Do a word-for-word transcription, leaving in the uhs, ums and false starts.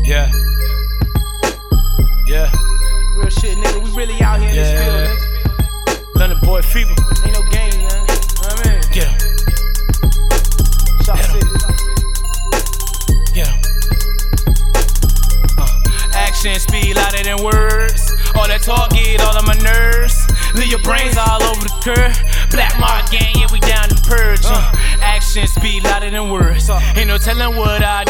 Yeah. Yeah. Real shit, nigga. We really out here in Yeah. this field, nigga. London boy fever. Ain't no game, man. You know what I mean? Get 'em. Shot Get 'em. City. Get 'em. Uh, action speed louder than words. All that talk get all on my nerves. Leave your brains all over the curb. Black Mark gang, yeah, we down to purge. Uh, action speed louder than words. Ain't no telling what I